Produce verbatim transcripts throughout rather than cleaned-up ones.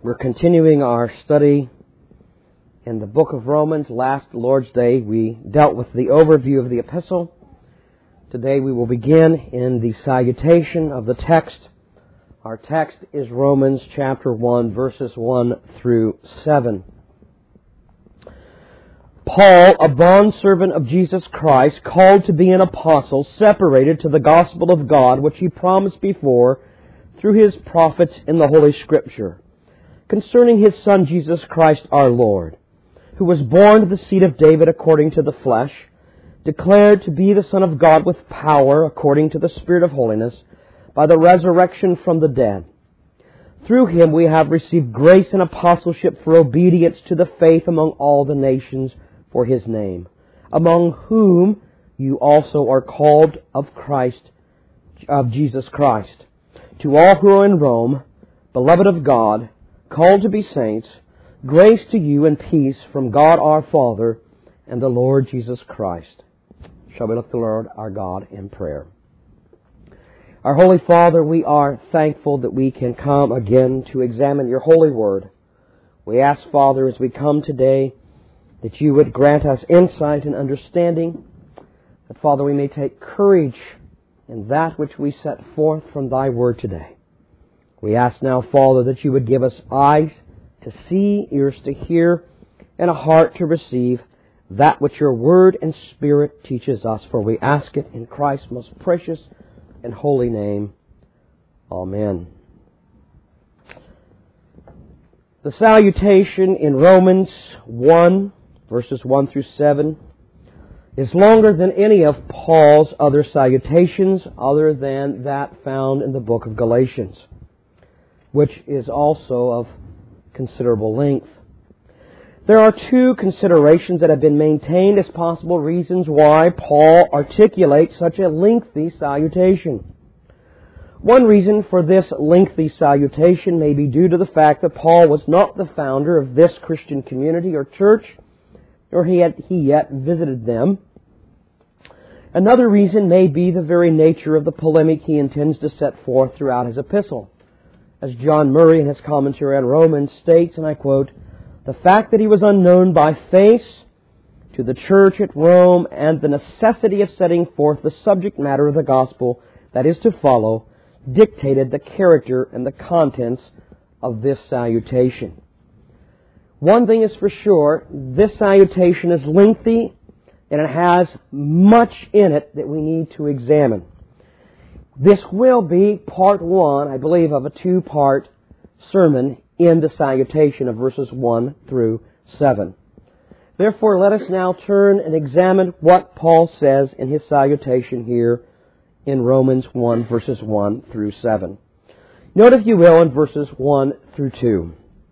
We're continuing our study in the book of Romans. Last Lord's Day we dealt with the overview of the epistle. Today we will begin in the salutation of the text. Our text is Romans chapter one, verses one through seven. Paul, a bondservant of Jesus Christ, called to be an apostle, separated to the gospel of God, which he promised before through his prophets in the Holy Scripture, concerning his Son Jesus Christ our Lord, who was born of the seed of David according to the flesh, declared to be the Son of God with power according to the Spirit of holiness, by the resurrection from the dead. Through him we have received grace and apostleship for obedience to the faith among all the nations for his name, among whom you also are called of Christ, of Jesus Christ. To all who are in Rome, beloved of God, called to be saints, grace to you and peace from God our Father and the Lord Jesus Christ. Shall we look to the Lord our God in prayer? Our Holy Father, we are thankful that we can come again to examine your holy word. We ask, Father, as we come today, that you would grant us insight and understanding, that, Father, we may take courage in that which we set forth from thy word today. We ask now, Father, that you would give us eyes to see, ears to hear, and a heart to receive that which your word and spirit teaches us. For we ask it in Christ's most precious and holy name. Amen. The salutation in Romans one, verses one through seven, is longer than any of Paul's other salutations, other than that found in the book of Galatians, which is also of considerable length. There are two considerations that have been maintained as possible reasons why Paul articulates such a lengthy salutation. One reason for this lengthy salutation may be due to the fact that Paul was not the founder of this Christian community or church, nor had he yet visited them. Another reason may be the very nature of the polemic he intends to set forth throughout his epistle. As John Murray in his commentary on Romans states, and I quote, "The fact that he was unknown by face to the church at Rome and the necessity of setting forth the subject matter of the gospel that is to follow dictated the character and the contents of this salutation." One thing is for sure, this salutation is lengthy and it has much in it that we need to examine. This will be part one, I believe, of a two-part sermon in the salutation of verses one through seven. Therefore, let us now turn and examine what Paul says in his salutation here in Romans one, verses one through seven. Note, if you will, in verses one through two.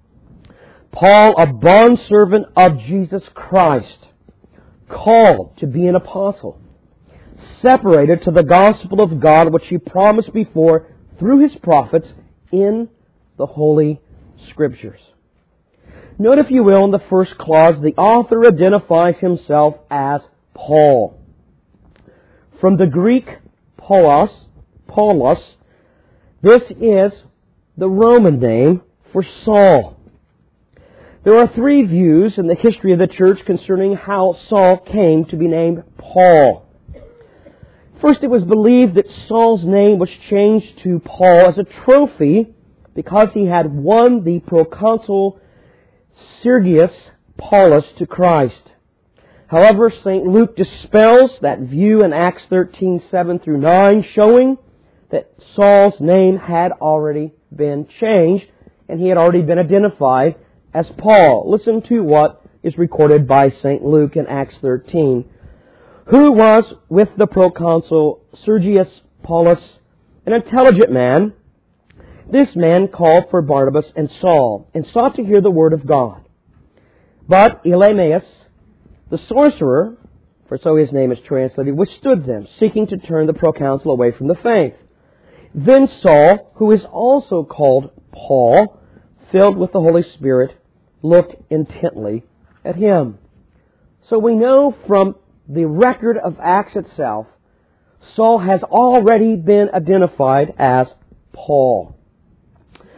Paul, a bondservant of Jesus Christ, called to be an apostle, separated to the gospel of God, which he promised before through his prophets in the Holy Scriptures. Note, if you will, in the first clause, the author identifies himself as Paul. From the Greek Paulos, Paulus, this is the Roman name for Saul. There are three views in the history of the church concerning how Saul came to be named Paul. First, it was believed that Saul's name was changed to Paul as a trophy because he had won the proconsul Sergius Paulus to Christ. However, Saint Luke dispels that view in Acts thirteen, seven through nine, showing that Saul's name had already been changed and he had already been identified as Paul. Listen to what is recorded by Saint Luke in Acts thirteen. Who was with the proconsul Sergius Paulus, an intelligent man. This man called for Barnabas and Saul, and sought to hear the word of God. But Elymas, the sorcerer, for so his name is translated, withstood them, seeking to turn the proconsul away from the faith. Then Saul, who is also called Paul, filled with the Holy Spirit, looked intently at him. So we know from the record of Acts itself, Saul has already been identified as Paul.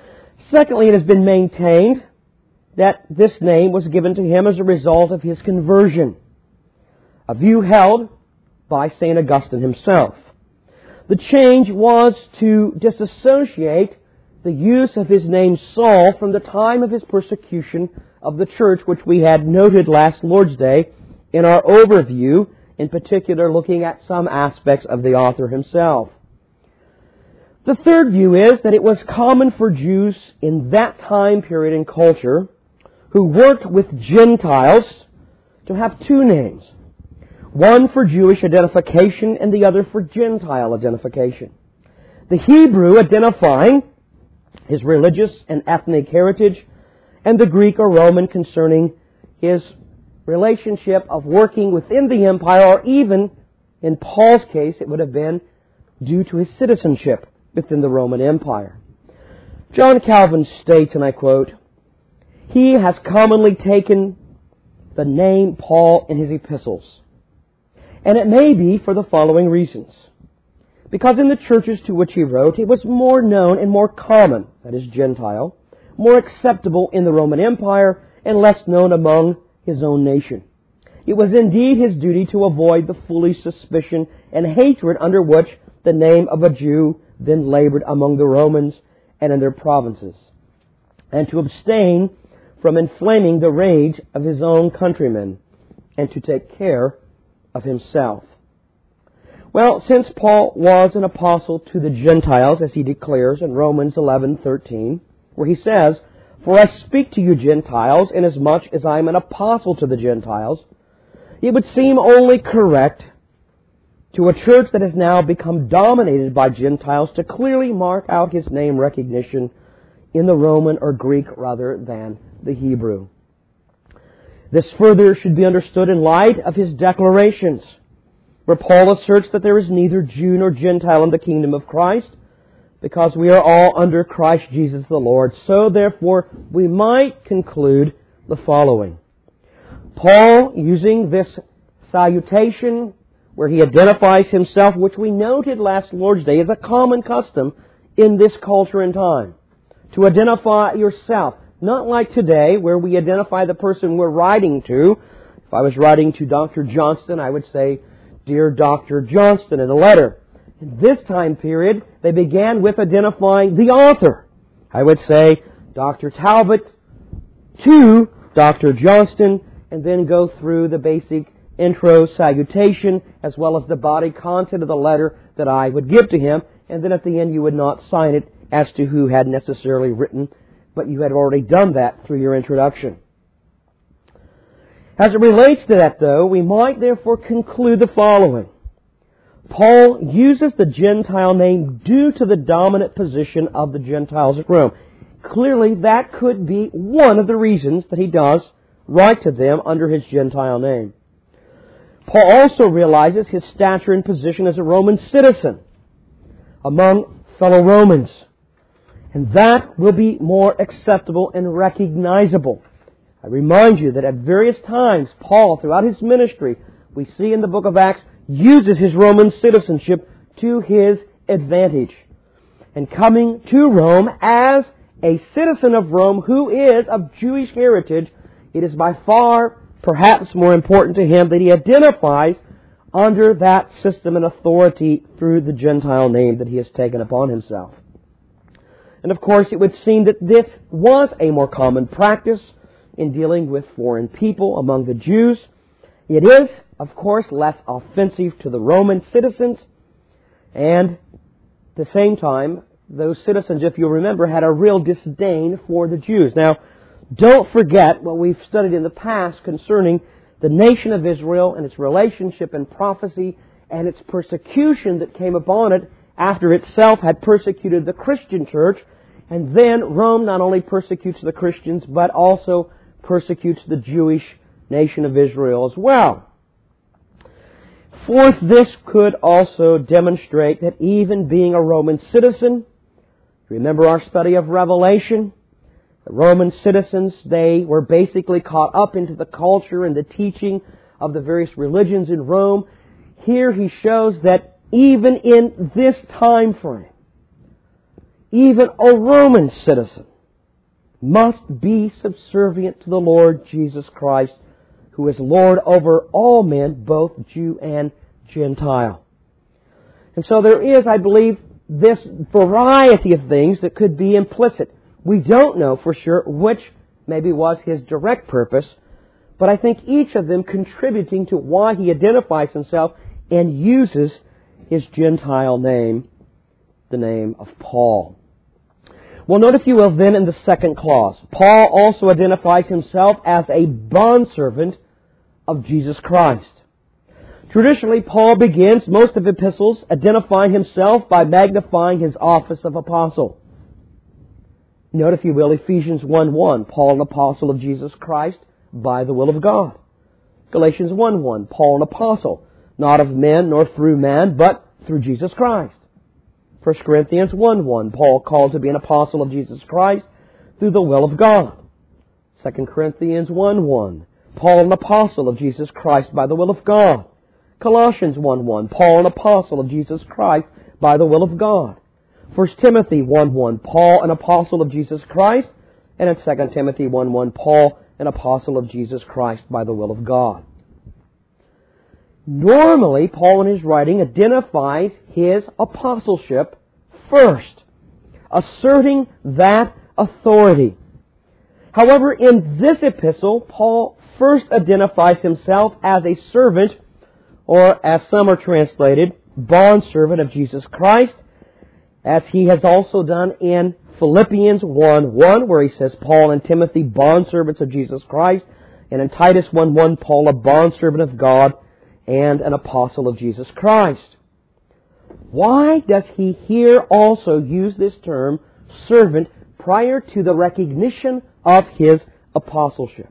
Secondly, it has been maintained that this name was given to him as a result of his conversion, a view held by Saint Augustine himself. The change was to disassociate the use of his name Saul from the time of his persecution of the church, which we had noted last Lord's Day in our overview, in particular looking at some aspects of the author himself. The third view is that it was common for Jews in that time period and culture who worked with Gentiles to have two names. One for Jewish identification and the other for Gentile identification. The Hebrew identifying his religious and ethnic heritage, and the Greek or Roman concerning his relationship of working within the empire, or even, in Paul's case, it would have been due to his citizenship within the Roman Empire. John Calvin states, and I quote, "He has commonly taken the name Paul in his epistles, and it may be for the following reasons. Because in the churches to which he wrote, it was more known and more common, that is Gentile, more acceptable in the Roman Empire, and less known among his own nation. It was indeed his duty to avoid the foolish suspicion and hatred under which the name of a Jew then labored among the Romans and in their provinces, and to abstain from inflaming the rage of his own countrymen, and to take care of himself." Well, since Paul was an apostle to the Gentiles, as he declares in Romans eleven thirteen, where he says, "For I speak to you Gentiles, inasmuch as I am an apostle to the Gentiles," it would seem only correct to a church that has now become dominated by Gentiles to clearly mark out his name recognition in the Roman or Greek rather than the Hebrew. This further should be understood in light of his declarations, where Paul asserts that there is neither Jew nor Gentile in the kingdom of Christ, because we are all under Christ Jesus the Lord. So therefore, we might conclude the following. Paul, using this salutation, where he identifies himself, which we noted last Lord's Day, is a common custom in this culture and time, to identify yourself. Not like today, where we identify the person we're writing to. If I was writing to Doctor Johnston, I would say, "Dear Doctor Johnston," in a letter. In this time period, they began with identifying the author. I would say, "Doctor Talbot to Doctor Johnston," and then go through the basic intro salutation, as well as the body content of the letter that I would give to him, and then at the end you would not sign it as to who had necessarily written, but you had already done that through your introduction. As it relates to that, though, we might therefore conclude the following. Paul uses the Gentile name due to the dominant position of the Gentiles at Rome. Clearly, that could be one of the reasons that he does write to them under his Gentile name. Paul also realizes his stature and position as a Roman citizen among fellow Romans. And that will be more acceptable and recognizable. I remind you that at various times, Paul, throughout his ministry, we see in the book of Acts, uses his Roman citizenship to his advantage. And coming to Rome as a citizen of Rome who is of Jewish heritage, it is by far perhaps more important to him that he identifies under that system and authority through the Gentile name that he has taken upon himself. And of course, it would seem that this was a more common practice in dealing with foreign people among the Jews. It is, of course, less offensive to the Roman citizens, and at the same time, those citizens, if you'll remember, had a real disdain for the Jews. Now, don't forget what we've studied in the past concerning the nation of Israel and its relationship and prophecy and its persecution that came upon it after itself had persecuted the Christian church. And then Rome not only persecutes the Christians, but also persecutes the Jewish nation of Israel as well. Fourth, this could also demonstrate that even being a Roman citizen, remember our study of Revelation? The Roman citizens, they were basically caught up into the culture and the teaching of the various religions in Rome. Here he shows that even in this time frame, even a Roman citizen must be subservient to the Lord Jesus Christ, who is Lord over all men, both Jew and Gentile. And so there is, I believe, this variety of things that could be implicit. We don't know for sure which maybe was His direct purpose, but I think each of them contributing to why He identifies Himself and uses His Gentile name, the name of Paul. Well, note if you will then in the second clause, Paul also identifies himself as a bondservant of Jesus Christ. Traditionally, Paul begins most of epistles identifying himself by magnifying his office of apostle. Note if you will Ephesians one one, Paul an apostle of Jesus Christ by the will of God. Galatians one one, Paul an apostle, not of men nor through man, but through Jesus Christ. First Corinthians one one, Paul called to be an apostle of Jesus Christ through the will of God. Second Corinthians one one, Paul an apostle of Jesus Christ by the will of God. Colossians one one, Paul an apostle of Jesus Christ by the will of God. First Timothy one one, Paul an apostle of Jesus Christ. And in Second Timothy one one, Paul an apostle of Jesus Christ by the will of God. Normally, Paul in his writing identifies his apostleship first, asserting that authority. However, in this epistle, Paul first identifies himself as a servant, or as some are translated, bondservant of Jesus Christ, as he has also done in Philippians one one, where he says, Paul and Timothy, bondservants of Jesus Christ, and in Titus one one, Paul, a bondservant of God, and an apostle of Jesus Christ. Why does he here also use this term, servant, prior to the recognition of his apostleship?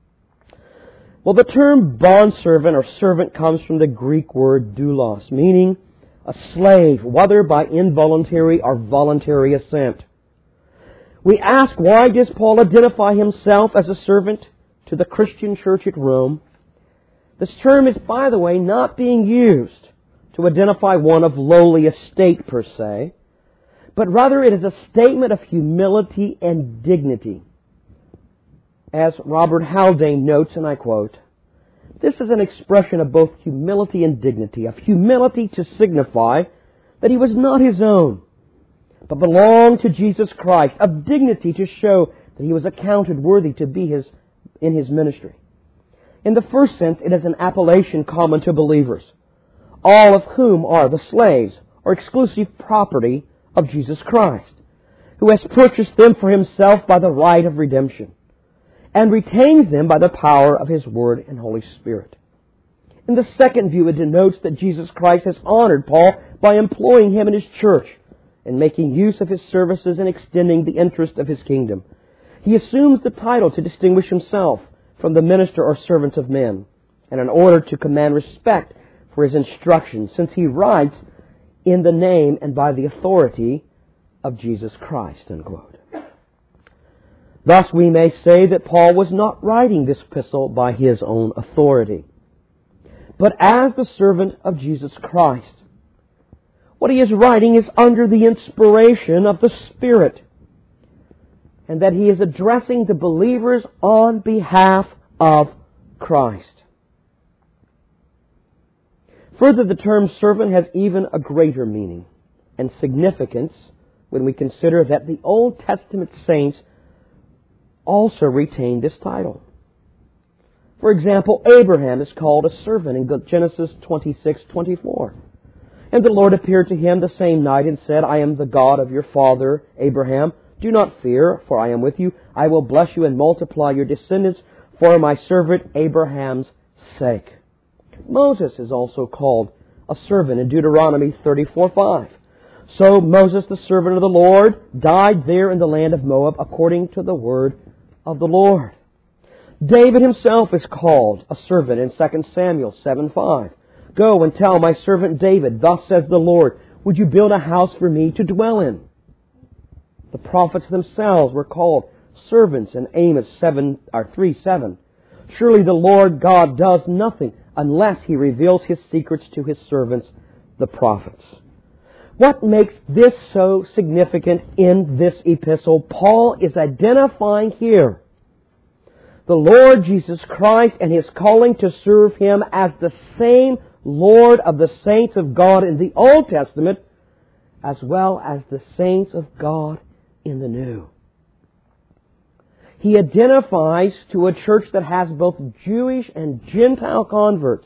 Well, the term bondservant or servant comes from the Greek word doulos, meaning a slave, whether by involuntary or voluntary assent. We ask, why does Paul identify himself as a servant to the Christian church at Rome? This term is, by the way, not being used to identify one of lowly estate per se, but rather it is a statement of humility and dignity. As Robert Haldane notes, and I quote, "This is an expression of both humility and dignity, of humility to signify that he was not his own, but belonged to Jesus Christ, of dignity to show that he was accounted worthy to be his in his ministry. In the first sense, it is an appellation common to believers, all of whom are the slaves or exclusive property of Jesus Christ, who has purchased them for himself by the right of redemption, and retains them by the power of his Word and Holy Spirit. In the second view, it denotes that Jesus Christ has honored Paul by employing him in his church and making use of his services and extending the interest of his kingdom. He assumes the title to distinguish himself from the minister or servants of men, and in order to command respect for his instructions, since he writes in the name and by the authority of Jesus Christ." Unquote. Thus we may say that Paul was not writing this epistle by his own authority, but as the servant of Jesus Christ. What he is writing is under the inspiration of the Spirit, and that he is addressing the believers on behalf of Christ. Further, the term servant has even a greater meaning and significance when we consider that the Old Testament saints also retained this title. For example, Abraham is called a servant in Genesis twenty-six twenty-four. "And the Lord appeared to him the same night and said, I am the God of your father Abraham. Do not fear, for I am with you. I will bless you and multiply your descendants for my servant Abraham's sake." Moses is also called a servant in Deuteronomy thirty-four five. "So Moses, the servant of the Lord, died there in the land of Moab according to the word of the Lord." David himself is called a servant in Second Samuel seven five. "Go and tell my servant David, thus says the Lord, would you build a house for me to dwell in?" The prophets themselves were called servants in Amos seven or three seven. "Surely the Lord God does nothing unless He reveals His secrets to His servants, the prophets." What makes this so significant in this epistle? Paul is identifying here the Lord Jesus Christ and His calling to serve Him as the same Lord of the saints of God in the Old Testament as well as the saints of God in the New. He identifies to a church that has both Jewish and Gentile converts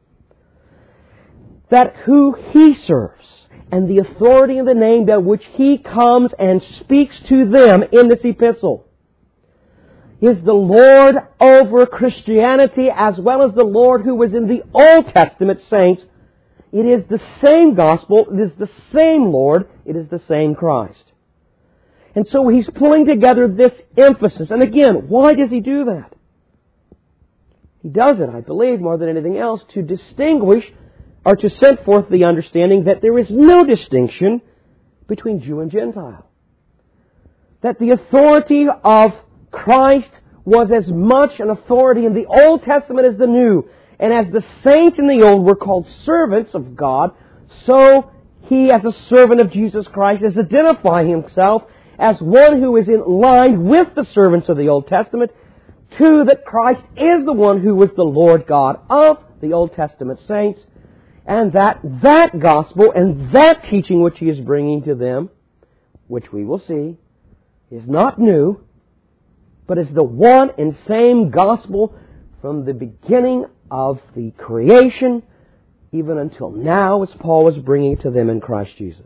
that who He serves and the authority and the name by which He comes and speaks to them in this epistle is the Lord over Christianity as well as the Lord who was in the Old Testament saints. It is the same gospel, it is the same Lord, it is the same Christ. And so He's pulling together this emphasis. And again, why does He do that? He does it, I believe, more than anything else, to distinguish or to set forth the understanding that there is no distinction between Jew and Gentile. That the authority of Christ was as much an authority in the Old Testament as the New. And as the saints in the Old were called servants of God, so He, as a servant of Jesus Christ, is identifying Himself as one who is in line with the servants of the Old Testament. Two, that Christ is the one who was the Lord God of the Old Testament saints. And that that gospel and that teaching which He is bringing to them, which we will see, is not new, but is the one and same gospel from the beginning of the creation, even until now, as Paul is bringing it to them in Christ Jesus.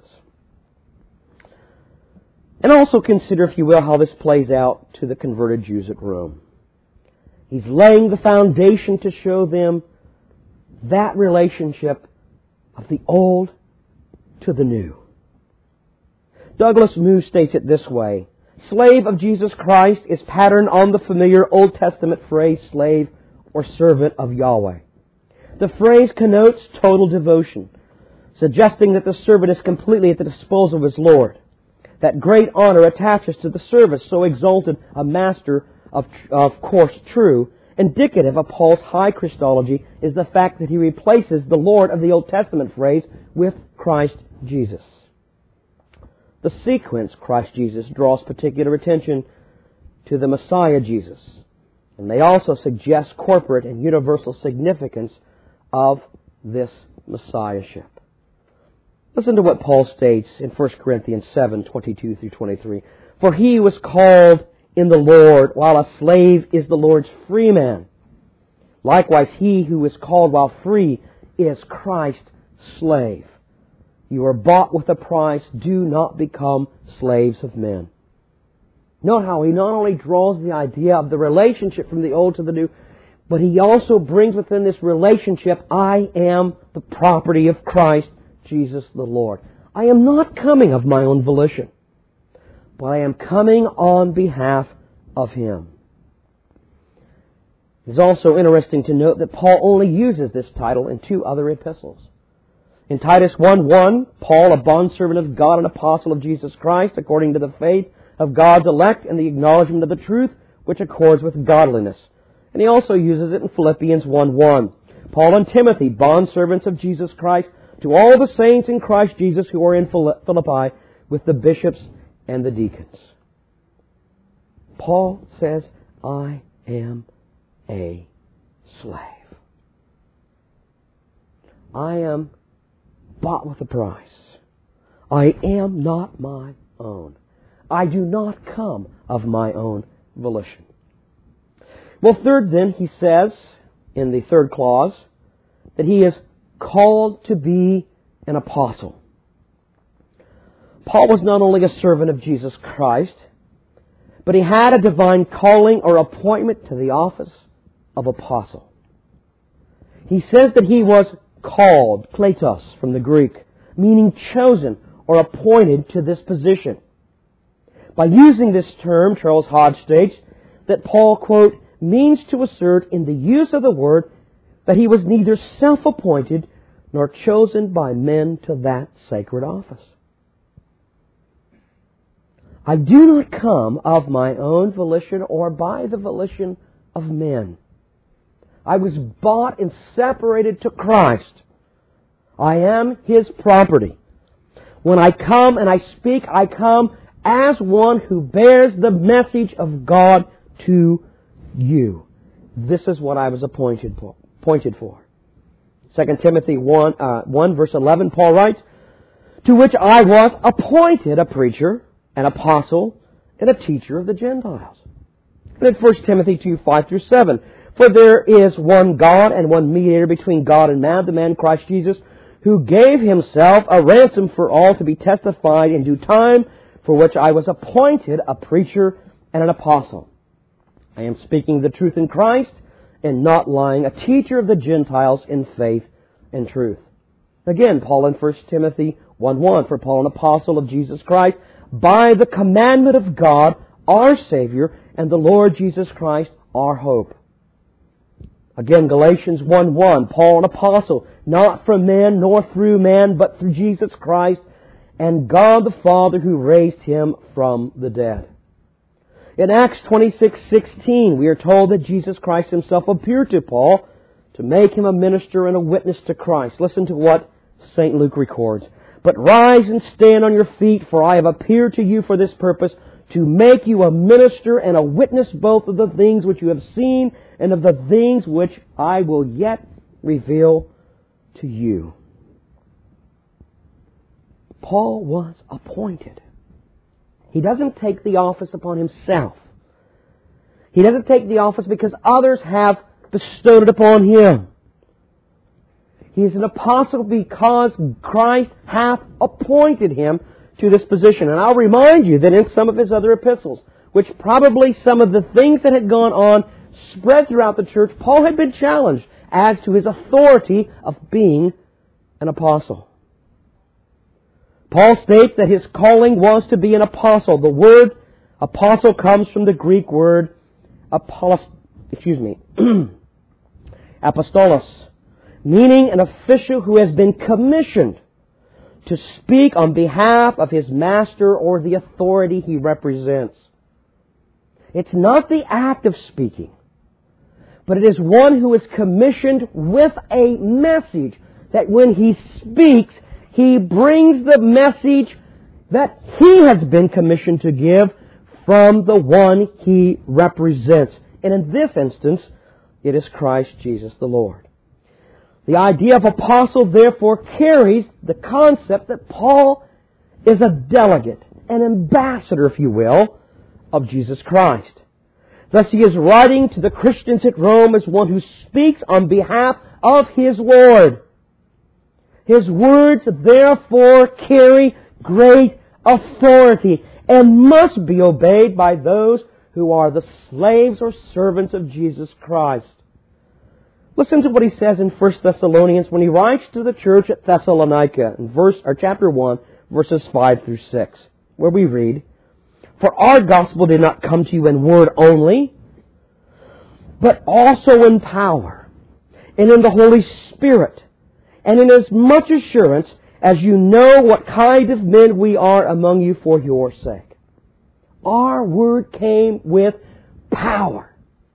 And also consider, if you will, how this plays out to the converted Jews at Rome. He's laying the foundation to show them that relationship of the old to the new. Douglas Moo states it this way: slave of Jesus Christ is patterned on the familiar Old Testament phrase slave or servant of Yahweh. The phrase connotes total devotion, suggesting that the servant is completely at the disposal of his Lord. That great honor attaches to the service so exalted a master of, of course, true. Indicative of Paul's high Christology is the fact that he replaces the Lord of the Old Testament phrase with Christ Jesus. The sequence, Christ Jesus, draws particular attention to the Messiah Jesus, and may also suggest corporate and universal significance of this Messiahship. Listen to what Paul states in First Corinthians seven, twenty-two through twenty-three. For he was called in the Lord, while a slave is the Lord's free man. Likewise, he who is called while free is Christ's slave. You are bought with a price. Do not become slaves of men. Note how he not only draws the idea of the relationship from the old to the new, but he also brings within this relationship, I am the property of Christ Jesus the Lord. I am not coming of my own volition, but I am coming on behalf of Him. It is also interesting to note that Paul only uses this title in two other epistles. In Titus one one, Paul, a bondservant of God and apostle of Jesus Christ, according to the faith of God's elect and the acknowledgement of the truth which accords with godliness. And he also uses it in Philippians one one. Paul and Timothy, bondservants of Jesus Christ, to all the saints in Christ Jesus who are in Philippi, with the bishops and the deacons. Paul says, I am a slave. I am bought with a price. I am not my own. I do not come of my own volition. Well, third then, he says in the third clause that he is called to be an apostle. Paul was not only a servant of Jesus Christ, but he had a divine calling or appointment to the office of apostle. He says that he was called, kletos from the Greek, meaning chosen or appointed to this position. By using this term, Charles Hodge states that Paul, quote, means to assert in the use of the word that he was neither self-appointed nor chosen by men to that sacred office. I do not come of my own volition or by the volition of men. I was bought and separated to Christ. I am His property. When I come and I speak, I come as one who bears the message of God to you. This is what I was appointed for. Appointed for. Second Timothy one, uh, one verse eleven, Paul writes, to which I was appointed a preacher, an apostle, and a teacher of the Gentiles. And in First Timothy two, five through seven, for there is one God and one mediator between God and man, the man Christ Jesus, who gave himself a ransom for all to be testified in due time, for which I was appointed a preacher and an apostle. I am speaking the truth in Christ and not lying, a teacher of the Gentiles in faith and truth. Again, Paul in First Timothy one one, for Paul, an apostle of Jesus Christ, by the commandment of God, our Savior, and the Lord Jesus Christ, our hope. Again, Galatians one one, Paul, an apostle, not from men nor through man, but through Jesus Christ, and God the Father who raised Him from the dead. In Acts twenty-six sixteen, we are told that Jesus Christ Himself appeared to Paul to make him a minister and a witness to Christ. Listen to what Saint Luke records. But rise and stand on your feet, for I have appeared to you for this purpose, to make you a minister and a witness both of the things which you have seen and of the things which I will yet reveal to you. Paul was appointed. He doesn't take the office upon himself. He doesn't take the office because others have bestowed it upon him. He is an apostle because Christ hath appointed him to this position. And I'll remind you that in some of his other epistles, which probably some of the things that had gone on spread throughout the church, Paul had been challenged as to his authority of being an apostle. Paul states that his calling was to be an apostle. The word apostle comes from the Greek word apolos, excuse me, apostolos, meaning an official who has been commissioned to speak on behalf of his master or the authority he represents. It's not the act of speaking, but it is one who is commissioned with a message that when he speaks, he brings the message that he has been commissioned to give from the one he represents. And in this instance, it is Christ Jesus the Lord. The idea of apostle, therefore, carries the concept that Paul is a delegate, an ambassador, if you will, of Jesus Christ. Thus he is writing to the Christians at Rome as one who speaks on behalf of his Lord. His words, therefore, carry great authority and must be obeyed by those who are the slaves or servants of Jesus Christ. Listen to what he says in First Thessalonians when he writes to the church at Thessalonica in verse or chapter one, verses five through six, where we read, "For our gospel did not come to you in word only, but also in power, and in the Holy Spirit, and in as much assurance as you know what kind of men we are among you for your sake." Our word came with power.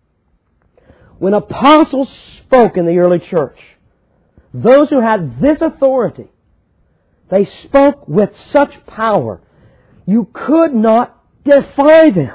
When apostles spoke in the early church, those who had this authority, they spoke with such power, you could not defy them.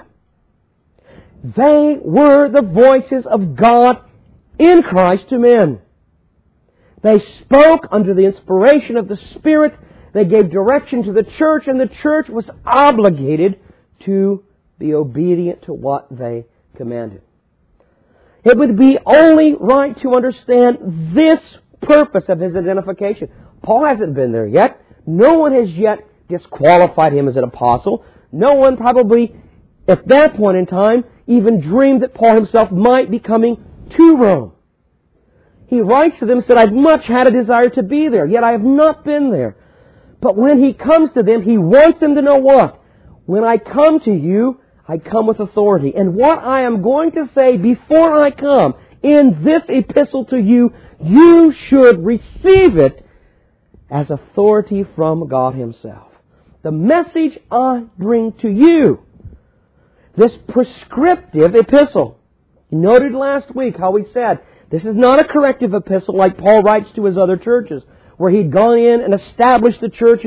They were the voices of God in Christ to men. They spoke under the inspiration of the Spirit. They gave direction to the church, and the church was obligated to be obedient to what they commanded. It would be only right to understand this purpose of his identification. Paul hasn't been there yet. No one has yet disqualified him as an apostle. No one probably, at that point in time, even dreamed that Paul himself might be coming to Rome. He writes to them and said, "I've much had a desire to be there, yet I have not been there." But when he comes to them, he wants them to know what? When I come to you, I come with authority. And what I am going to say before I come in this epistle to you, you should receive it as authority from God Himself. The message I bring to you, this prescriptive epistle. You noted last week how we said, this is not a corrective epistle like Paul writes to his other churches, where he'd gone in and established the churches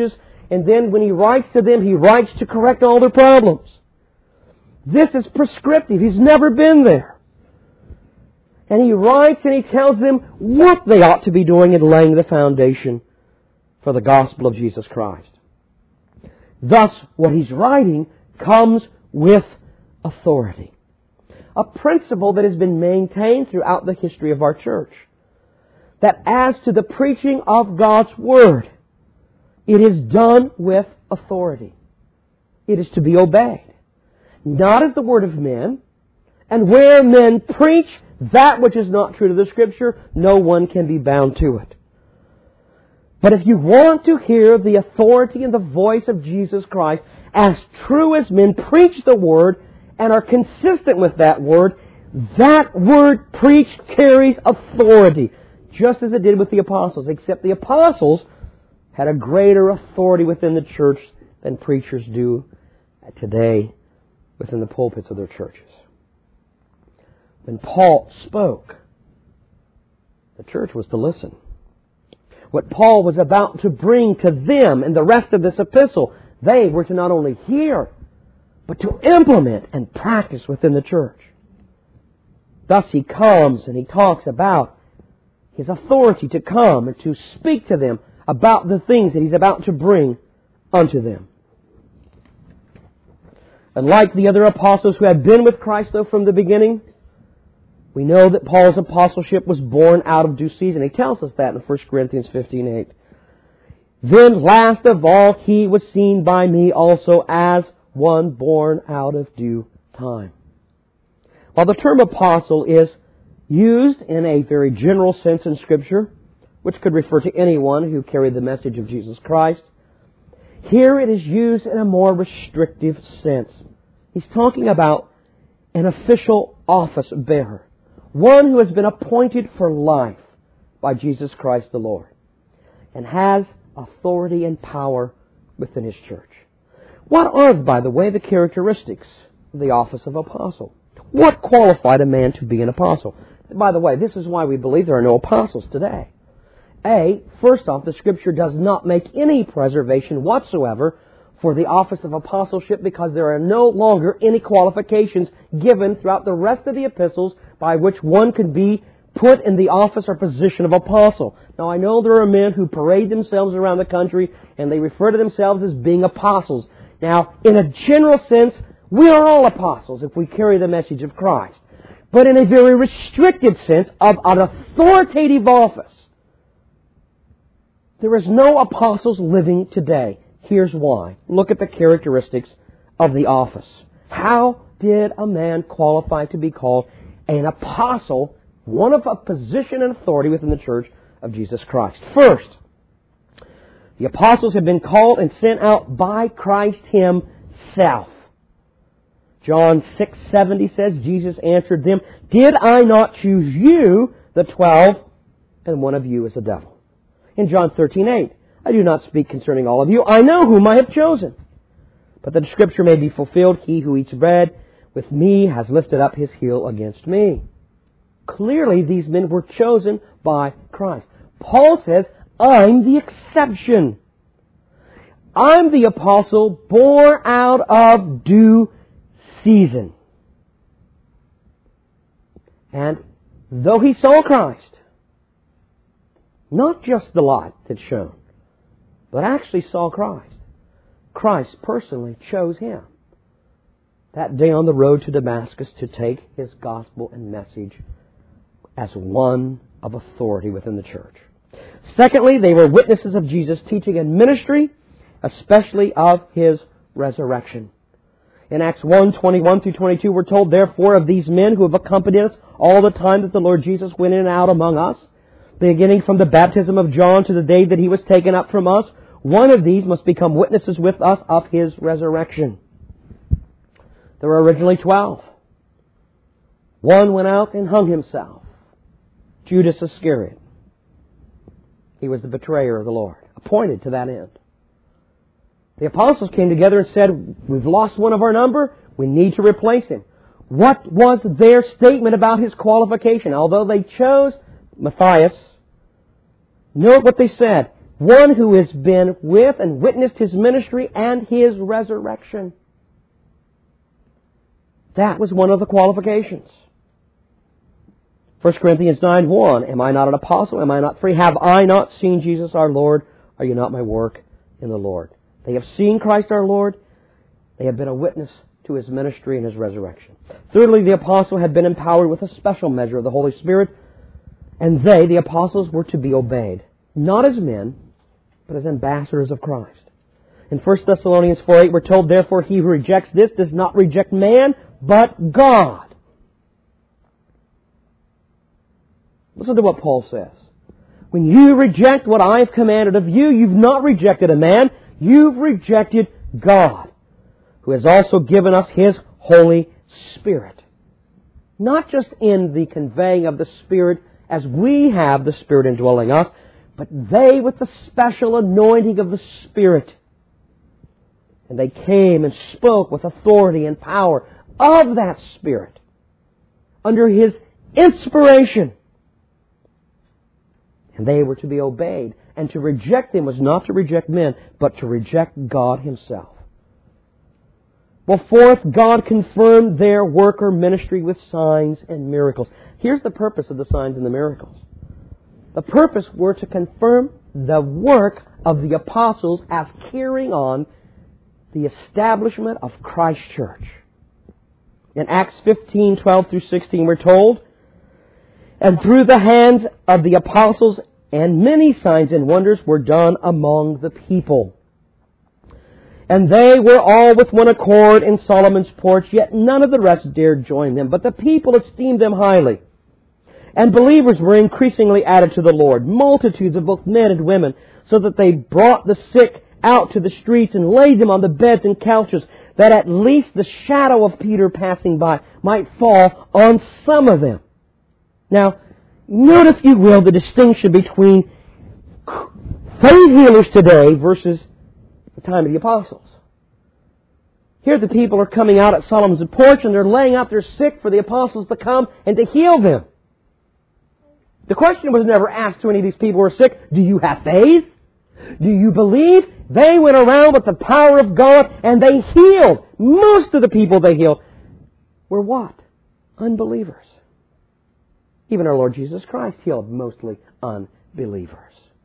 and then when he writes to them, he writes to correct all their problems. This is prescriptive. He's never been there. And he writes and he tells them what they ought to be doing in laying the foundation for the gospel of Jesus Christ. Thus, what he's writing comes with authority. A principle that has been maintained throughout the history of our church. That as to the preaching of God's Word, it is done with authority. It is to be obeyed. Not as the word of men. And where men preach that which is not true to the Scripture, no one can be bound to it. But if you want to hear the authority and the voice of Jesus Christ, as true as men preach the Word and are consistent with that Word, that Word preached carries authority, just as it did with the apostles, except the apostles had a greater authority within the church than preachers do today within the pulpits of their churches. When Paul spoke, the church was to listen. What Paul was about to bring to them in the rest of this epistle, they were to not only hear, but to implement and practice within the church. Thus he comes and he talks about his authority to come and to speak to them about the things that he's about to bring unto them. And like the other apostles who had been with Christ, though, from the beginning, we know that Paul's apostleship was born out of due season. He tells us that in First Corinthians fifteen eight. Then last of all, he was seen by me also as one born out of due time. While the term apostle is used in a very general sense in Scripture, which could refer to anyone who carried the message of Jesus Christ, here it is used in a more restrictive sense. He's talking about an official office bearer, one who has been appointed for life by Jesus Christ the Lord, and has authority and power within His church. What are, by the way, the characteristics of the office of apostle? What qualified a man to be an apostle? By the way, this is why we believe there are no apostles today. A, first off, the Scripture does not make any preservation whatsoever for the office of apostleship because there are no longer any qualifications given throughout the rest of the epistles by which one could be put in the office or position of apostle. Now, I know there are men who parade themselves around the country and they refer to themselves as being apostles. Now, in a general sense, we are all apostles if we carry the message of Christ. But in a very restricted sense of an authoritative office, there is no apostles living today. Here's why. Look at the characteristics of the office. How did a man qualify to be called an apostle, one of a position and authority within the church of Jesus Christ? First, the apostles have been called and sent out by Christ Himself. John six seventy says, Jesus answered them, "Did I not choose you, the twelve, and one of you is a devil?" In John thirteen eight, "I do not speak concerning all of you. I know whom I have chosen. But that the Scripture may be fulfilled, he who eats bread with me has lifted up his heel against me." Clearly, these men were chosen by Christ. Paul says, I'm the exception. I'm the apostle born out of due season. And though he saw Christ, not just the light that shone, but actually saw Christ, Christ personally chose him that day on the road to Damascus to take His gospel and message as one of authority within the church. Secondly, they were witnesses of Jesus' teaching and ministry, especially of His resurrection. In Acts one, twenty-one through twenty-two, we're told, "Therefore of these men who have accompanied us all the time that the Lord Jesus went in and out among us, beginning from the baptism of John to the day that He was taken up from us, one of these must become witnesses with us of His resurrection." There were originally twelve. One went out and hung himself. Judas Iscariot. He was the betrayer of the Lord, appointed to that end. The apostles came together and said, we've lost one of our number, we need to replace him. What was their statement about his qualification? Although they chose Matthias, note what they said. One who has been with and witnessed His ministry and His resurrection. That was one of the qualifications. First Corinthians nine one, am I not an apostle? Am I not free? Have I not seen Jesus our Lord? Are you not my work in the Lord? They have seen Christ our Lord. They have been a witness to His ministry and His resurrection. Thirdly, the apostle had been empowered with a special measure of the Holy Spirit, and they, the apostles, were to be obeyed. Not as men, but as ambassadors of Christ. In First Thessalonians four eight, we're told, therefore he who rejects this does not reject man, but God. Listen to what Paul says. When you reject what I have commanded of you, you've not rejected a man, you've rejected God, who has also given us His Holy Spirit. Not just in the conveying of the Spirit as we have the Spirit indwelling us, but they with the special anointing of the Spirit. And they came and spoke with authority and power of that Spirit under His inspiration. And they were to be obeyed. And to reject them was not to reject men, but to reject God Himself. Well, fourth, God confirmed their work or ministry with signs and miracles. Here's the purpose of the signs and the miracles. The purpose were to confirm the work of the apostles as carrying on the establishment of Christ's church. In Acts fifteen twelve through sixteen, we're told, and through the hands of the apostles and many signs and wonders were done among the people. And they were all with one accord in Solomon's porch, yet none of the rest dared join them. But the people esteemed them highly. And believers were increasingly added to the Lord, multitudes of both men and women, so that they brought the sick out to the streets and laid them on the beds and couches, that at least the shadow of Peter passing by might fall on some of them. Now, note, if you will, the distinction between faith healers today versus the time of the apostles. Here the people are coming out at Solomon's porch and they're laying out their sick for the apostles to come and to heal them. The question was never asked to any of these people who are sick, do you have faith? Do you believe? They went around with the power of God and they healed. Most of the people they healed were what? Unbelievers. Even our Lord Jesus Christ healed mostly unbelievers.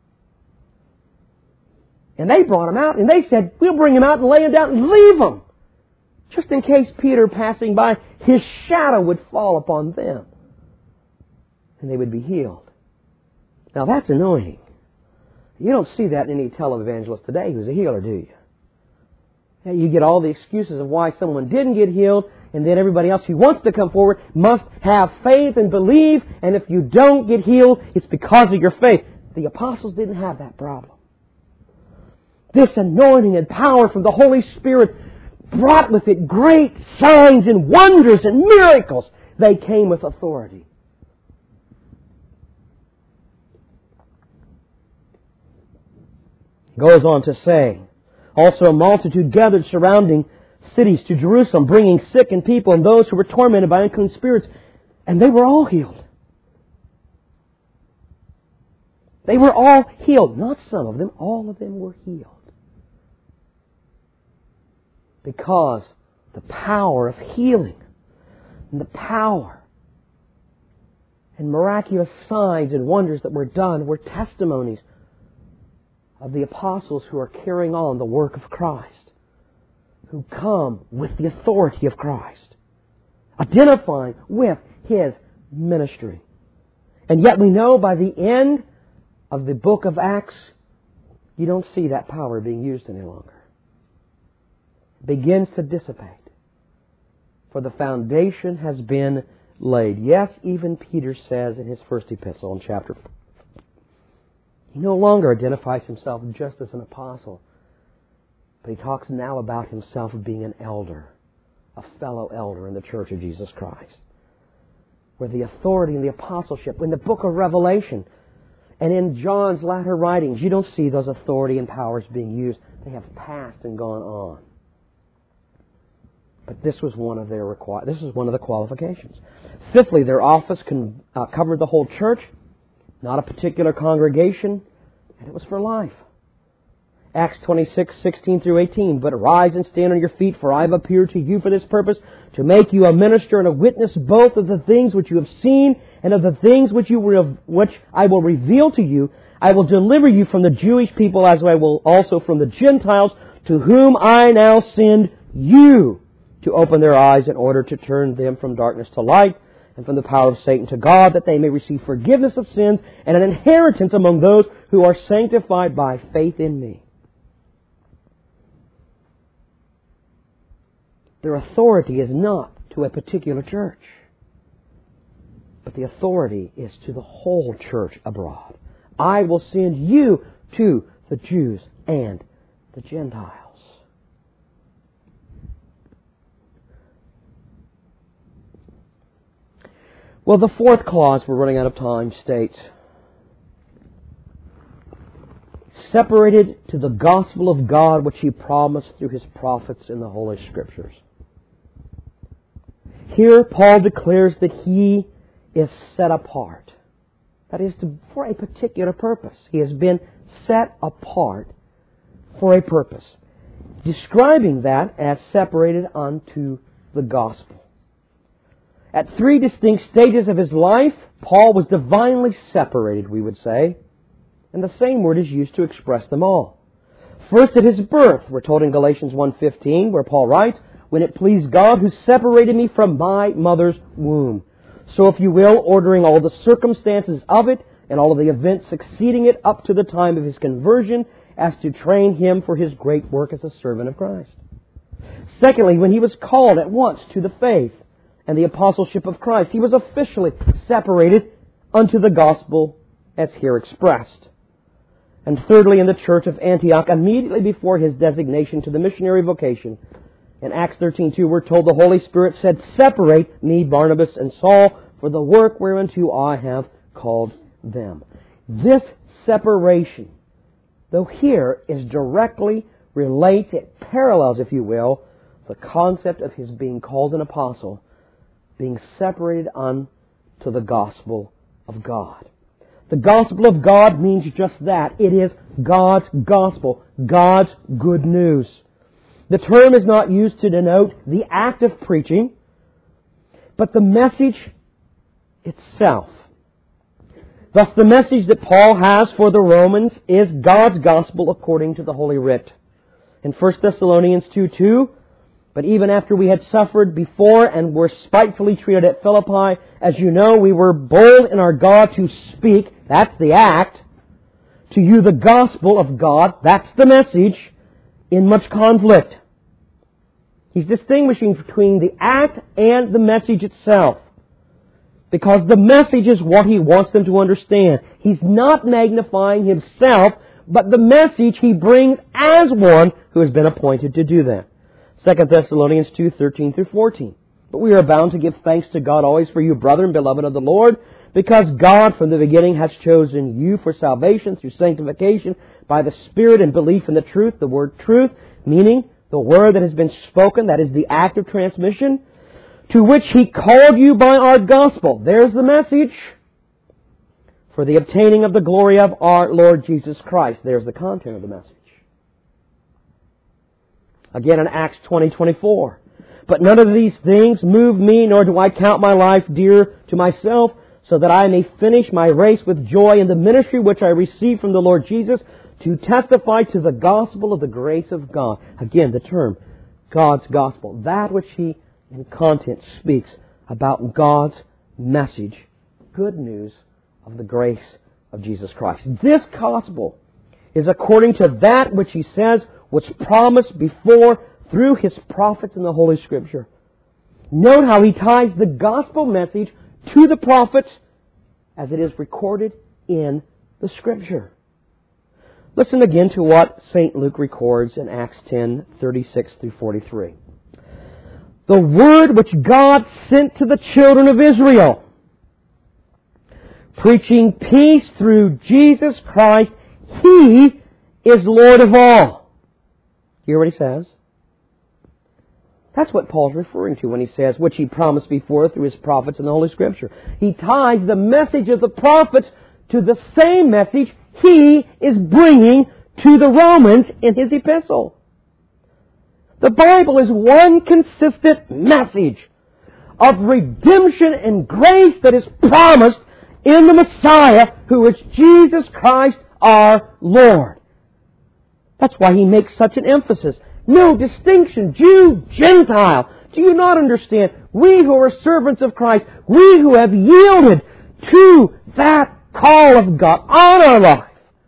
And they brought him out and they said, we'll bring him out and lay him down and leave him. Just in case Peter passing by, his shadow would fall upon them. And they would be healed. Now that's anointing. You don't see that in any televangelist today who's a healer, do you? You get all the excuses of why someone didn't get healed, and then everybody else who wants to come forward must have faith and believe, and if you don't get healed, it's because of your faith. The apostles didn't have that problem. This anointing and power from the Holy Spirit brought with it great signs and wonders and miracles. They came with authority. Goes on to say, also a multitude gathered surrounding cities to Jerusalem, bringing sick and people and those who were tormented by unclean spirits, and they were all healed. They were all healed. Not some of them, all of them were healed. Because the power of healing and the power and miraculous signs and wonders that were done were testimonies of the apostles who are carrying on the work of Christ, who come with the authority of Christ, identifying with His ministry. And yet we know by the end of the book of Acts, you don't see that power being used any longer. It begins to dissipate. For the foundation has been laid. Yes, even Peter says in his first epistle in chapter four, he no longer identifies himself just as an apostle, but he talks now about himself being an elder, a fellow elder in the Church of Jesus Christ. Where the authority and the apostleship, in the book of Revelation and in John's latter writings, you don't see those authority and powers being used. They have passed and gone on. But this was one of their requir- this was one of the qualifications. Fifthly, their office can, uh, covered the whole church, not a particular congregation, And it was for life. Acts twenty-six, sixteen through eighteen. But arise and stand on your feet, for I have appeared to you for this purpose, to make you a minister and a witness both of the things which you have seen and of the things which you will, which I will reveal to you. I will deliver you from the Jewish people, as I will also from the Gentiles, to whom I now send you, to open their eyes in order to turn them from darkness to light, and from the power of Satan to God, that they may receive forgiveness of sins and an inheritance among those who are sanctified by faith in me. Their authority is not to a particular church, but the authority is to the whole church abroad. I will send you to the Jews and the Gentiles. Well, the fourth clause, we're running out of time, states, separated to the gospel of God which He promised through His prophets in the Holy Scriptures. Here, Paul declares that he is set apart. That is, to, for a particular purpose. He has been set apart for a purpose. Describing that as separated unto the gospel. At three distinct stages of his life, Paul was divinely separated, we would say. And the same word is used to express them all. First, at his birth, we're told in Galatians one fifteen, where Paul writes, when it pleased God who separated me from my mother's womb. So, if you will, ordering all the circumstances of it and all of the events succeeding it up to the time of his conversion, as to train him for his great work as a servant of Christ. Secondly, when he was called at once to the faith and the apostleship of Christ, he was officially separated unto the gospel as here expressed. And thirdly, in the church of Antioch, immediately before his designation to the missionary vocation, in Acts thirteen two, we're told the Holy Spirit said, separate me, Barnabas and Saul, for the work whereunto I have called them. This separation, though here is directly relates, it parallels, if you will, the concept of his being called an apostle, being separated unto the gospel of God. The gospel of God means just that. It is God's gospel, God's good news. The term is not used to denote the act of preaching, but the message itself. Thus, the message that Paul has for the Romans is God's gospel according to the Holy Writ. In First Thessalonians two two, but even after we had suffered before and were spitefully treated at Philippi, as you know, we were bold in our God to speak, that's the act, to you the gospel of God, that's the message, in much conflict. He's distinguishing between the act and the message itself. Because the message is what he wants them to understand. He's not magnifying himself, but the message he brings as one who has been appointed to do that. Second Thessalonians two thirteen through fourteen. But we are bound to give thanks to God always for you, brethren, beloved of the Lord, because God from the beginning has chosen you for salvation through sanctification by the Spirit and belief in the truth. The word truth, meaning the word that has been spoken, that is the act of transmission, to which He called you by our gospel. There's the message. For the obtaining of the glory of our Lord Jesus Christ. There's the content of the message. Again in Acts twenty twenty-four. But none of these things move me, nor do I count my life dear to myself, so that I may finish my race with joy in the ministry which I received from the Lord Jesus, to testify to the gospel of the grace of God. Again, the term, God's gospel. That which He, in content, speaks about God's message. Good news of the grace of Jesus Christ. This gospel is according to that which He says was promised before through His prophets in the Holy Scripture. Note how He ties the gospel message to the prophets as it is recorded in the Scripture. Listen again to what Saint Luke records in Acts ten thirty-six through forty-three. The word which God sent to the children of Israel, preaching peace through Jesus Christ, He is Lord of all. Hear what he says? That's what Paul's referring to when he says, which He promised before through His prophets in the Holy Scripture. He ties the message of the prophets to the same message he is bringing to the Romans in his epistle. The Bible is one consistent message of redemption and grace that is promised in the Messiah, who is Jesus Christ our Lord. That's why he makes such an emphasis. No distinction, Jew, Gentile. Do you not understand? We who are servants of Christ, we who have yielded to that call of God on our life,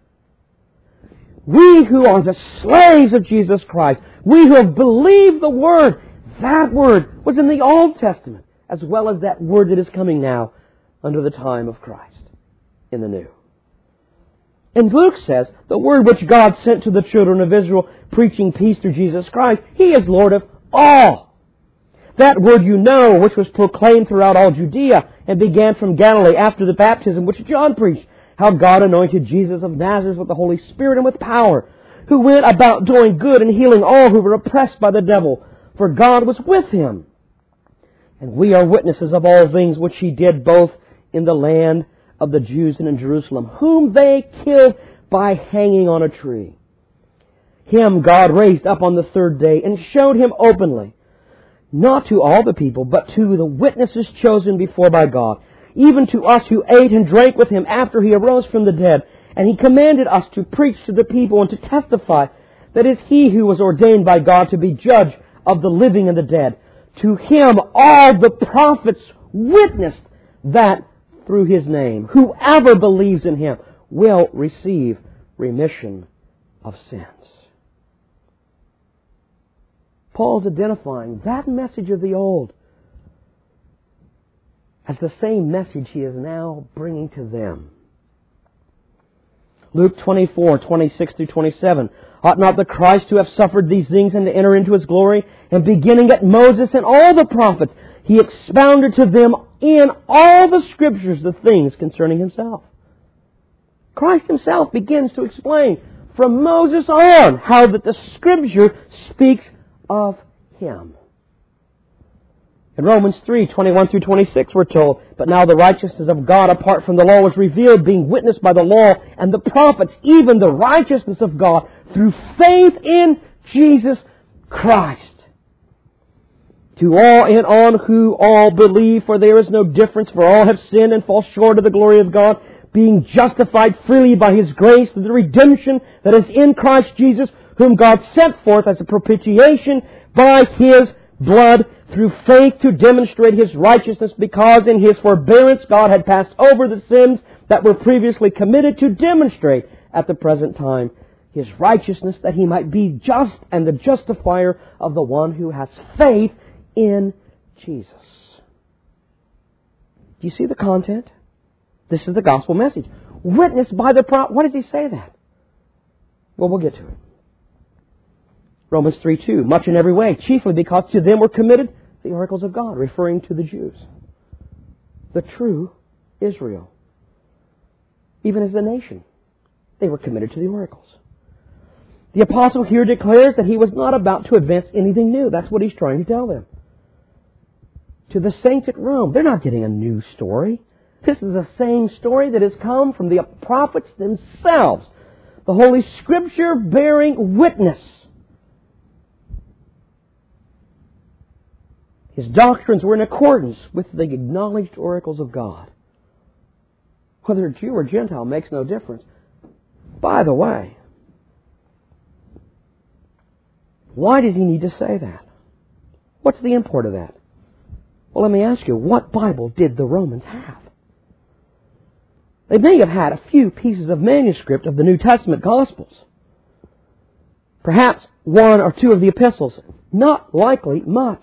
we who are the slaves of Jesus Christ, we who have believed the Word, that Word was in the Old Testament, as well as that Word that is coming now under the time of Christ in the New. And Luke says, the Word which God sent to the children of Israel, preaching peace through Jesus Christ, He is Lord of all. That Word you know, which was proclaimed throughout all Judea, and began from Galilee after the baptism which John preached, how God anointed Jesus of Nazareth with the Holy Spirit and with power, who went about doing good and healing all who were oppressed by the devil, for God was with Him. And we are witnesses of all things which He did both in the land of the Jews and in Jerusalem, whom they killed by hanging on a tree. Him God raised up on the third day and showed Him openly, not to all the people, but to the witnesses chosen before by God, even to us who ate and drank with Him after He arose from the dead. And He commanded us to preach to the people and to testify that it is He who was ordained by God to be judge of the living and the dead. To Him all the prophets witnessed that through His name, whoever believes in Him will receive remission of sins. Paul's identifying that message of the old as the same message he is now bringing to them. Luke twenty-four, twenty-six through twenty-seven. Ought not the Christ to have suffered these things and to enter into His glory? And beginning at Moses and all the prophets, He expounded to them in all the Scriptures the things concerning Himself. Christ Himself begins to explain from Moses on how that the Scripture speaks of Him. In Romans three, twenty-one through twenty-six we're told, but now the righteousness of God apart from the law was revealed, being witnessed by the law and the prophets, even the righteousness of God through faith in Jesus Christ. To all and on who all believe, for there is no difference, for all have sinned and fall short of the glory of God, being justified freely by His grace through the redemption that is in Christ Jesus, whom God sent forth as a propitiation by His blood through faith to demonstrate His righteousness, because in His forbearance God had passed over the sins that were previously committed, to demonstrate at the present time His righteousness, that He might be just and the justifier of the one who has faith in Jesus. Do you see the content? This is the gospel message. Witnessed by the prophet. Why does he say that? Well, we'll get to it. Romans three two, much in every way, chiefly because to them were committed the oracles of God, referring to the Jews, the true Israel. Even as the nation, they were committed to the oracles. The apostle here declares that he was not about to advance anything new. That's what he's trying to tell them. To the saints at Rome, they're not getting a new story. This is the same story that has come from the prophets themselves. The Holy Scripture bearing witness. His doctrines were in accordance with the acknowledged oracles of God. Whether Jew or Gentile makes no difference. By the way, why does he need to say that? What's the import of that? Well, let me ask you, what Bible did the Romans have? They may have had a few pieces of manuscript of the New Testament Gospels. Perhaps one or two of the epistles. Not likely much.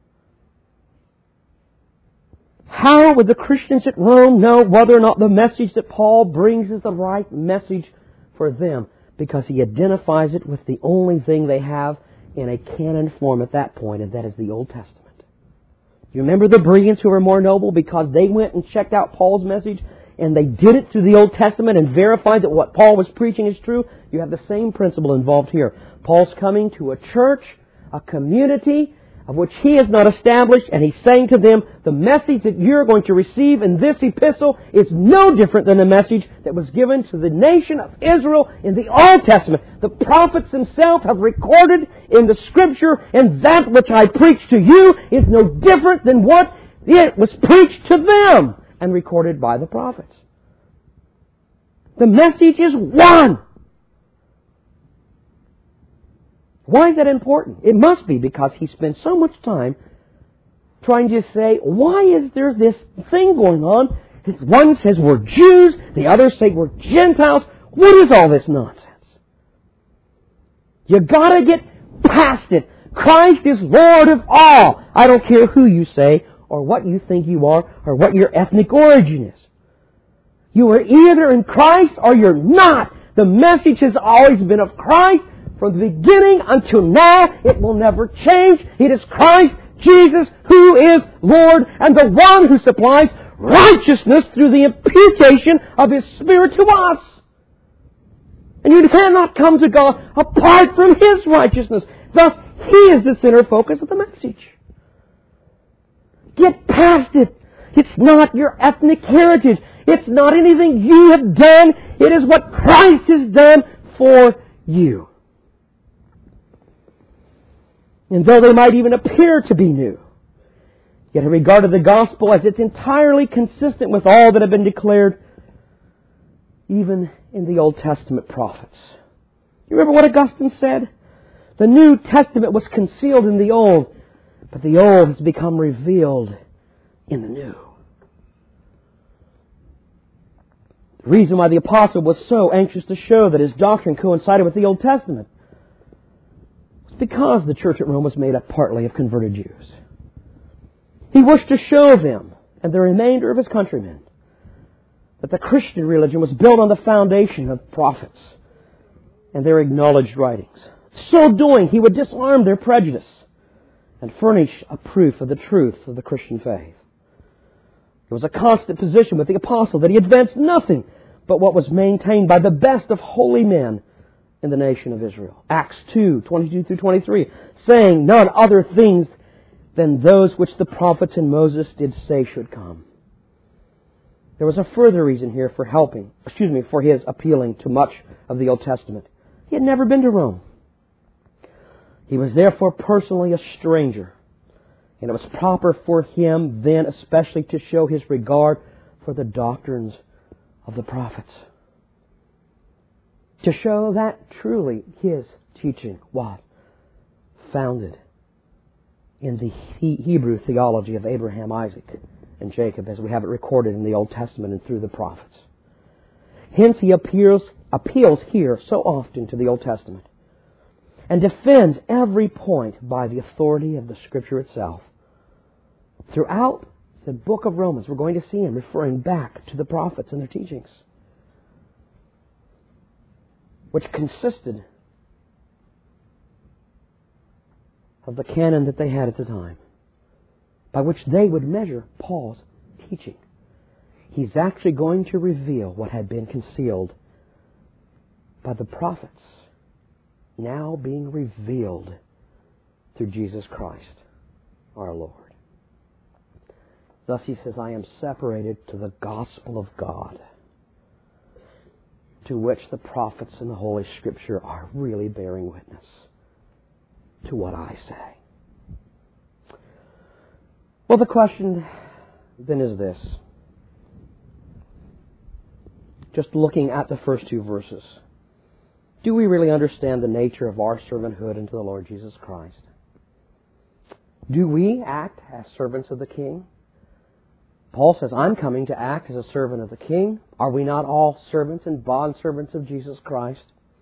How would the Christians at Rome know whether or not the message that Paul brings is the right message for them? Because he identifies it with the only thing they have in a canon form at that point, and that is the Old Testament. You remember the Bereans who were more noble because they went and checked out Paul's message and they did it through the Old Testament and verified that what Paul was preaching is true? You have the same principle involved here. Paul's coming to a church, a community, of which He has not established, and He's saying to them, the message that you're going to receive in this epistle is no different than the message that was given to the nation of Israel in the Old Testament. The prophets themselves have recorded in the Scripture, and that which I preach to you is no different than what it was preached to them and recorded by the prophets. The message is one. Why is that important? It must be because he spent so much time trying to say, why is there this thing going on? One says we're Jews, the others say we're Gentiles. What is all this nonsense? You gotta get past it. Christ is Lord of all. I don't care who you say, or what you think you are, or what your ethnic origin is. You are either in Christ or you're not. The message has always been of Christ. From the beginning until now, it will never change. It is Christ Jesus who is Lord and the one who supplies righteousness through the imputation of His Spirit to us. And you cannot come to God apart from His righteousness. Thus, He is the center focus of the message. Get past it. It's not your ethnic heritage. It's not anything you have done. It is what Christ has done for you. And though they might even appear to be new, yet he regarded the gospel as it's entirely consistent with all that had been declared even in the Old Testament prophets. You remember what Augustine said? The New Testament was concealed in the Old, but the Old has become revealed in the New. The reason why the apostle was so anxious to show that his doctrine coincided with the Old Testament because the church at Rome was made up partly of converted Jews. He wished to show them and the remainder of his countrymen that the Christian religion was built on the foundation of prophets and their acknowledged writings. So doing, he would disarm their prejudice and furnish a proof of the truth of the Christian faith. It was a constant position with the apostle that he advanced nothing but what was maintained by the best of holy men in the nation of Israel. Acts two, twenty-two through twenty-three, saying none other things than those which the prophets and Moses did say should come. There was a further reason here for helping, excuse me, for his appealing to much of the Old Testament. He had never been to Rome. He was therefore personally a stranger. And it was proper for him then especially to show his regard for the doctrines of the prophets. To show that truly his teaching was founded in the Hebrew theology of Abraham, Isaac, and Jacob, as we have it recorded in the Old Testament and through the prophets. Hence he appeals, appeals here so often to the Old Testament and defends every point by the authority of the Scripture itself. Throughout the book of Romans, we're going to see him referring back to the prophets and their teachings, which consisted of the canon that they had at the time, by which they would measure Paul's teaching. He's actually going to reveal what had been concealed by the prophets, now being revealed through Jesus Christ, our Lord. Thus he says, I am separated to the gospel of God, to which the prophets and the Holy Scripture are really bearing witness to what I say. Well, the question then is this. Just looking at the first two verses, do we really understand the nature of our servanthood unto the Lord Jesus Christ? Do we act as servants of the King? Paul says, I'm coming to act as a servant of the King. Are we not all servants and bondservants of Jesus Christ?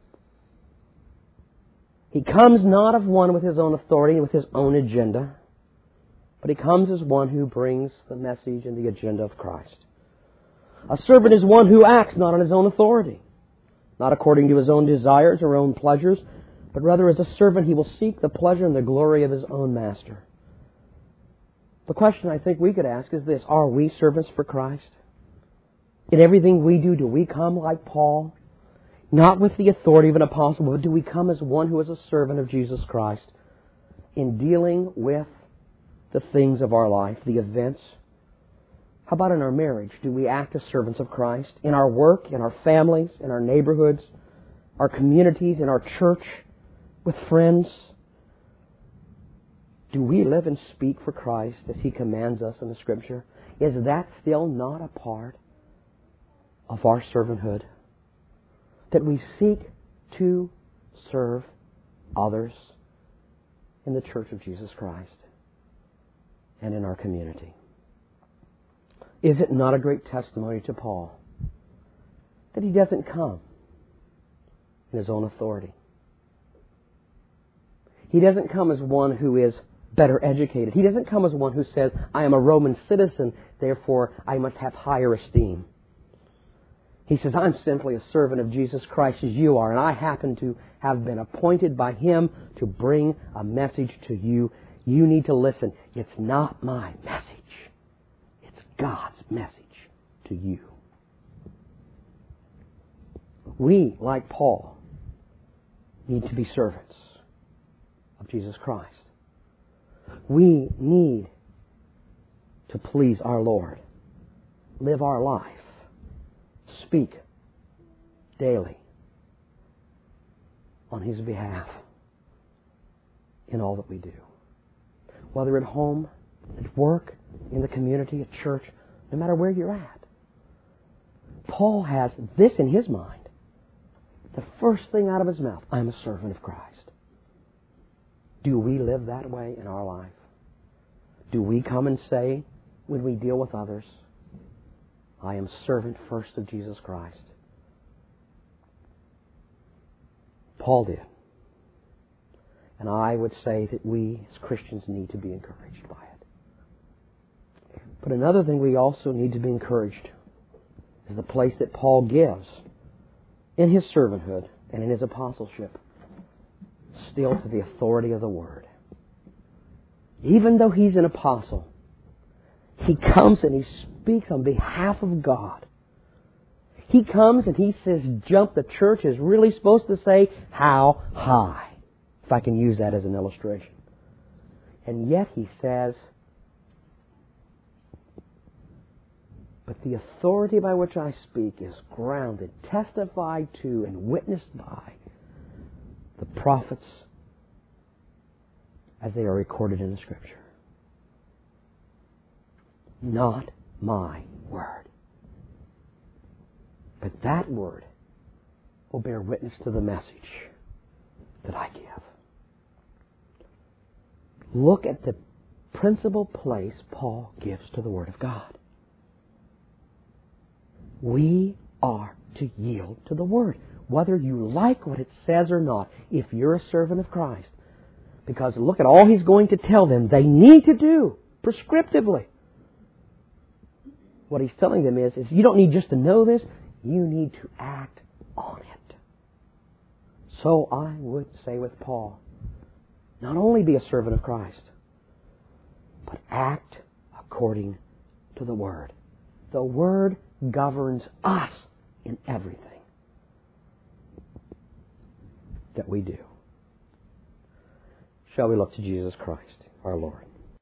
He comes not of one with his own authority and with his own agenda, but he comes as one who brings the message and the agenda of Christ. A servant is one who acts not on his own authority, not according to his own desires or own pleasures, but rather as a servant he will seek the pleasure and the glory of his own master. The question I think we could ask is this: are we servants for Christ? In everything we do, do we come like Paul? Not with the authority of an apostle, but do we come as one who is a servant of Jesus Christ? in dealing with the things of our life, the events? How about in our marriage? Do we act as servants of Christ? In our work, in our families, in our neighborhoods, our communities, in our church, with friends? Do we live and speak for Christ as He commands us in the Scripture? Is that still not a part of our servanthood? That we seek to serve others in the Church of Jesus Christ and in our community. Is it not a great testimony to Paul that he doesn't come in his own authority? He doesn't come as one who is better educated. He doesn't come as one who says, I am a Roman citizen, therefore I must have higher esteem. He says, I'm simply a servant of Jesus Christ as you are, and I happen to have been appointed by Him to bring a message to you. You need to listen. It's not my message. It's God's message to you. We, like Paul, need to be servants of Jesus Christ. We need to please our Lord, live our life, speak daily on His behalf in all that we do. Whether at home, at work, in the community, at church, no matter where you're at. Paul has this in his mind. The first thing out of his mouth, I'm a servant of Christ. Do we live that way in our life? Do we come and say, when we deal with others, I am servant first of Jesus Christ? Paul did. And I would say that we as Christians need to be encouraged by it. But another thing we also need to be encouraged is the place that Paul gives in his servanthood and in his apostleship still to the authority of the Word. Even though he's an apostle, he comes and he speaks on behalf of God. He comes and he says, jump. The church is really supposed to say, how high? If I can use that as an illustration. And yet he says, but the authority by which I speak is grounded, testified to, and witnessed by the prophets as they are recorded in the Scripture. Not my word. But that word will bear witness to the message that I give. Look at the principal place Paul gives to the Word of God. We are to yield to the Word, whether you like what it says or not, if you're a servant of Christ. Because look at all he's going to tell them they need to do, prescriptively. What he's telling them is, is you don't need just to know this, you need to act on it. So I would say with Paul, not only be a servant of Christ, but act according to the Word. The Word governs us in everything that we do. Shall we look to Jesus Christ, our Lord?